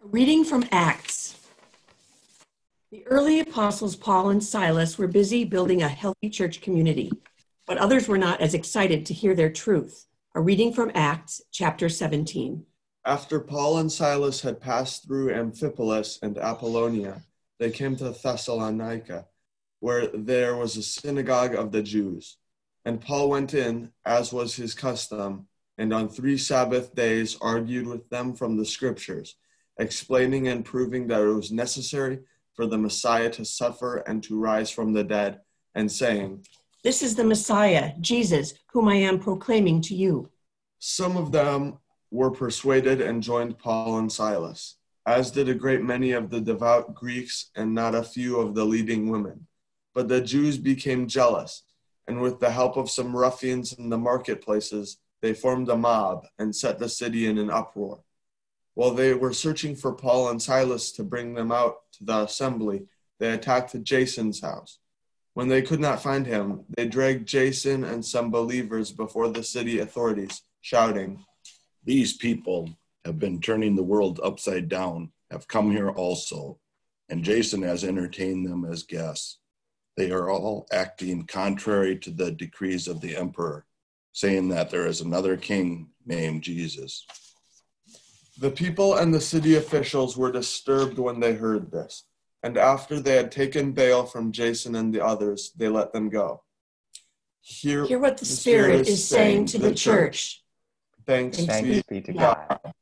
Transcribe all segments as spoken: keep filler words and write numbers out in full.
A reading from Acts. The early apostles Paul and Silas were busy building a healthy church community, but others were not as excited to hear their truth. A reading from Acts chapter seventeen. After Paul and Silas had passed through Amphipolis and Apollonia, they came to Thessalonica, where there was a synagogue of the Jews. And Paul went in, as was his custom, and on three Sabbath days argued with them from the Scriptures, explaining and proving that it was necessary for the Messiah to suffer and to rise from the dead, and saying, "This is the Messiah, Jesus, whom I am proclaiming to you." Some of them were persuaded and joined Paul and Silas, as did a great many of the devout Greeks and not a few of the leading women. But the Jews became jealous, and with the help of some ruffians in the marketplaces, they formed a mob and set the city in an uproar. While they were searching for Paul and Silas to bring them out to the assembly, they attacked Jason's house. When they could not find him, they dragged Jason and some believers before the city authorities, shouting, "These people have been turning the world upside down, have come here also, and Jason has entertained them as guests. They are all acting contrary to the decrees of the emperor, saying that there is another king named Jesus." The people and the city officials were disturbed when they heard this, and after they had taken bail from Jason and the others, they let them go. Hear, Hear what the, the Spirit, Spirit is saying to the, the church. church. Thanks, Thanks be, be to God. God.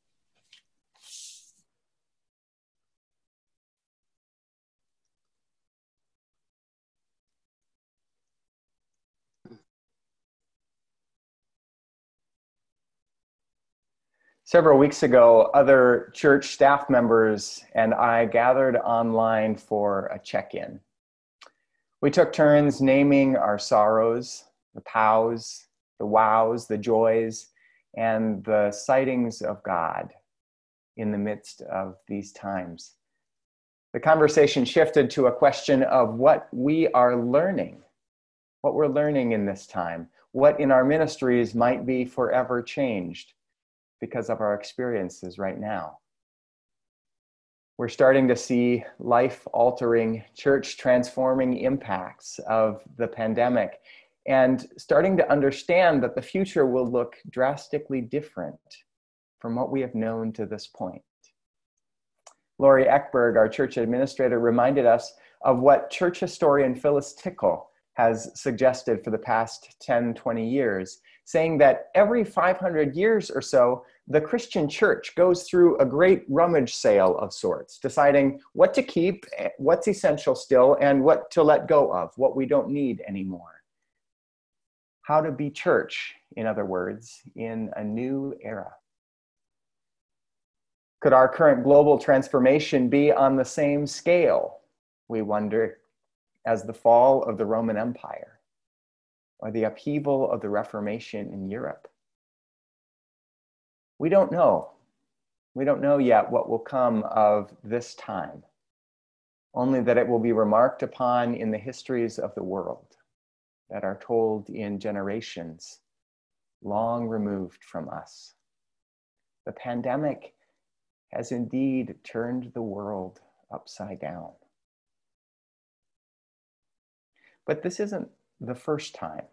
Several weeks ago, other church staff members and I gathered online for a check-in. We took turns naming our sorrows, the pows, the wows, the joys, and the sightings of God in the midst of these times. The conversation shifted to a question of what we are learning, what we're learning in this time, what in our ministries might be forever changed because of our experiences right now. We're starting to see life-altering, church-transforming impacts of the pandemic and starting to understand that the future will look drastically different from what we have known to this point. Lori Eckberg, our church administrator, reminded us of what church historian Phyllis Tickle has suggested for the past ten, twenty years, saying that every five hundred years or so, the Christian church goes through a great rummage sale of sorts, deciding what to keep, what's essential still, and what to let go of, what we don't need anymore. How to be church, in other words, in a new era. Could our current global transformation be on the same scale, we wonder, as the fall of the Roman Empire or the upheaval of the Reformation in Europe? We don't know. We don't know yet what will come of this time, only that it will be remarked upon in the histories of the world that are told in generations long removed from us. The pandemic has indeed turned the world upside down. But this isn't the first time.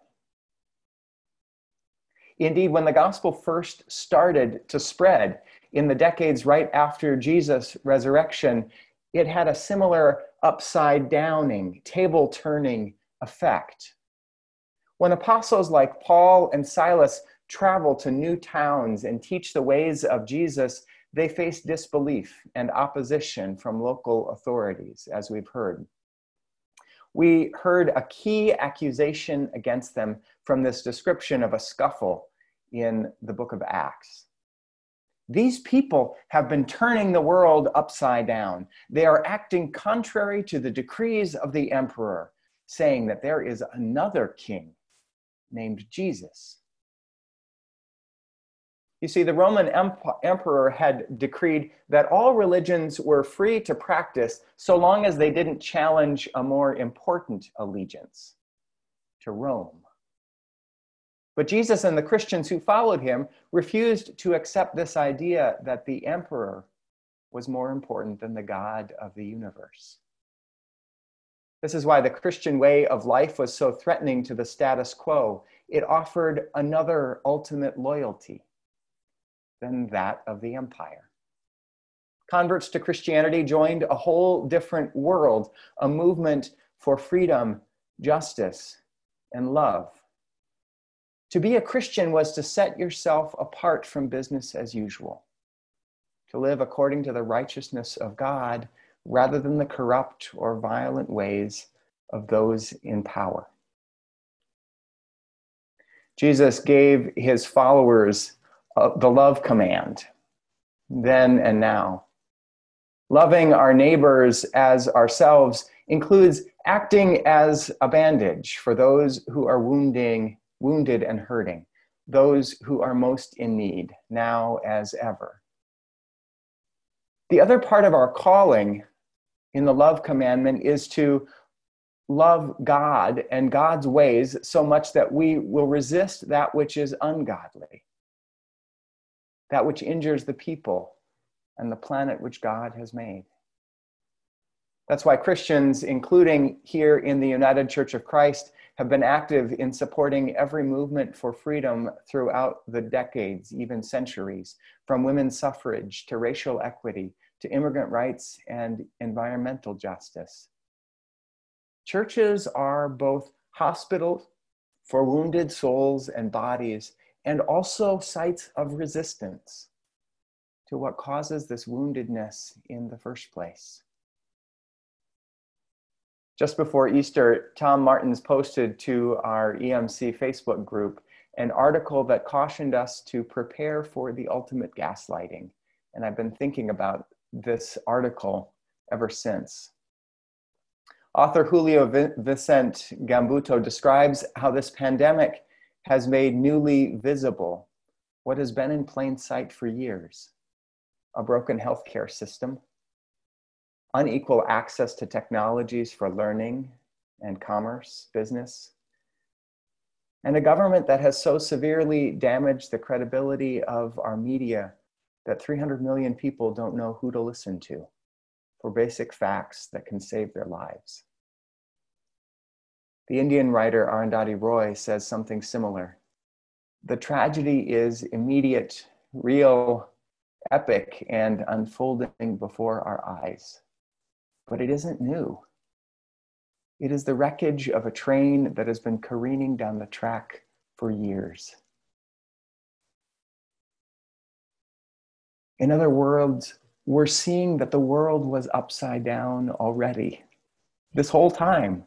Indeed, when the gospel first started to spread in the decades right after Jesus' resurrection, it had a similar upside-downing, table-turning effect. When apostles like Paul and Silas travel to new towns and teach the ways of Jesus, they face disbelief and opposition from local authorities, as we've heard. We heard a key accusation against them from this description of a scuffle in the book of Acts. These people have been turning the world upside down. They are acting contrary to the decrees of the emperor, saying that there is another king named Jesus. You see, the Roman emp- emperor had decreed that all religions were free to practice so long as they didn't challenge a more important allegiance, to Rome. But Jesus and the Christians who followed him refused to accept this idea that the emperor was more important than the God of the universe. This is why the Christian way of life was so threatening to the status quo. It offered another ultimate loyalty than that of the empire. Converts to Christianity joined a whole different world, a movement for freedom, justice, and love. To be a Christian was to set yourself apart from business as usual, to live according to the righteousness of God rather than the corrupt or violent ways of those in power. Jesus gave his followers uh, the love command, then and now. Loving our neighbors as ourselves includes acting as a bandage for those who are wounding, wounded and hurting, those who are most in need, now as ever. The other part of our calling in the love commandment is to love God and God's ways so much that we will resist that which is ungodly, that which injures the people and the planet which God has made. That's why Christians, including here in the United Church of Christ, have been active in supporting every movement for freedom throughout the decades, even centuries, from women's suffrage to racial equity, to immigrant rights and environmental justice. Churches are both hospitals for wounded souls and bodies, and also sites of resistance to what causes this woundedness in the first place. Just before Easter, Tom Martins posted to our E M C Facebook group an article that cautioned us to prepare for the ultimate gaslighting. And I've been thinking about this article ever since. Author Julio Vicente Gambuto describes how this pandemic has made newly visible what has been in plain sight for years: a broken healthcare system, unequal access to technologies for learning and commerce, business, and a government that has so severely damaged the credibility of our media that three hundred million people don't know who to listen to for basic facts that can save their lives. The Indian writer Arundhati Roy says something similar. The tragedy is immediate, real, epic, and unfolding before our eyes. But it isn't new. It is the wreckage of a train that has been careening down the track for years. In other words, we're seeing that the world was upside down already, this whole time.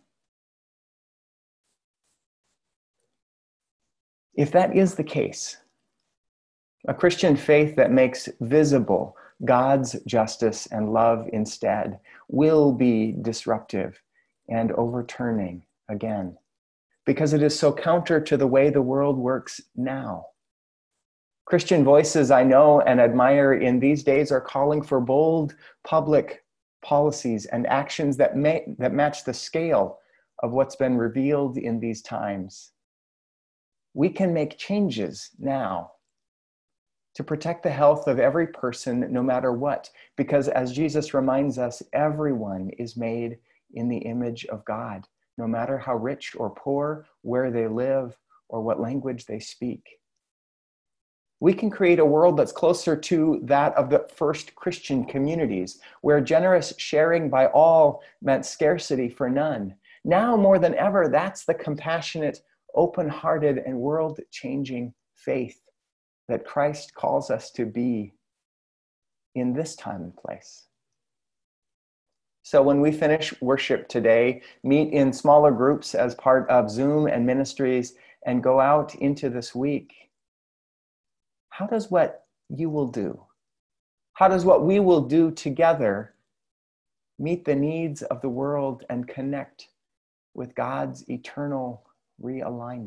If that is the case, a Christian faith that makes visible God's justice and love instead will be disruptive and overturning again, because it is so counter to the way the world works now. Christian voices I know and admire in these days are calling for bold public policies and actions that, may, that match the scale of what's been revealed in these times. We can make changes now to protect the health of every person, no matter what, because as Jesus reminds us, everyone is made in the image of God, no matter how rich or poor, where they live, or what language they speak. We can create a world that's closer to that of the first Christian communities, where generous sharing by all meant scarcity for none. Now more than ever, that's the compassionate, open-hearted, and world-changing faith that Christ calls us to be in this time and place. So when we finish worship today, meet in smaller groups as part of Zoom and ministries, and go out into this week, how does what you will do, how does what we will do together meet the needs of the world and connect with God's eternal realignment?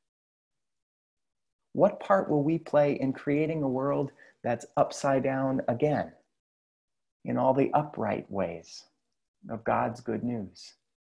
What part will we play in creating a world that's upside down again in all the upright ways of God's good news?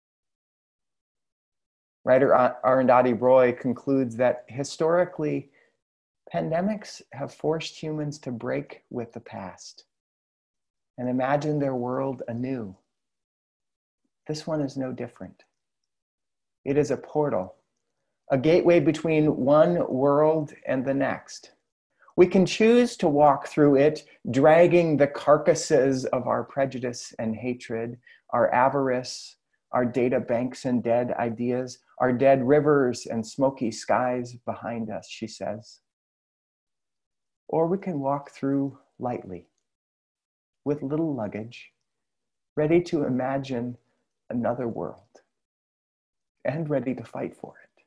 Writer Arundhati Roy concludes that historically, pandemics have forced humans to break with the past, and imagine their world anew. This one is no different. It is a portal, a gateway between one world and the next. We can choose to walk through it, dragging the carcasses of our prejudice and hatred, our avarice, our data banks and dead ideas, our dead rivers and smoky skies behind us, she says. Or we can walk through lightly, with little luggage, ready to imagine another world, and ready to fight for it.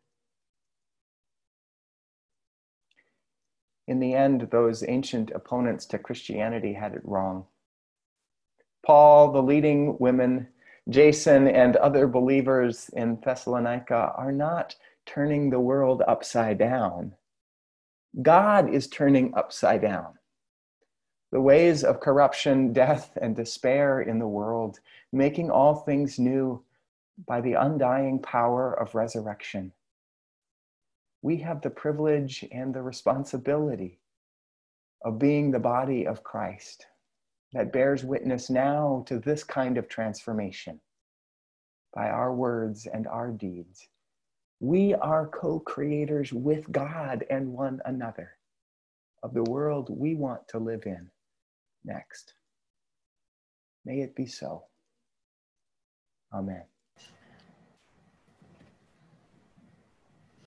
In the end, those ancient opponents to Christianity had it wrong. Paul, the leading women, Jason, and other believers in Thessalonica are not turning the world upside down. God is turning upside down the ways of corruption, death, and despair in the world, making all things new by the undying power of resurrection. We have the privilege and the responsibility of being the body of Christ that bears witness now to this kind of transformation by our words and our deeds. We are co-creators with God and one another of the world we want to live in next. May it be so. Amen.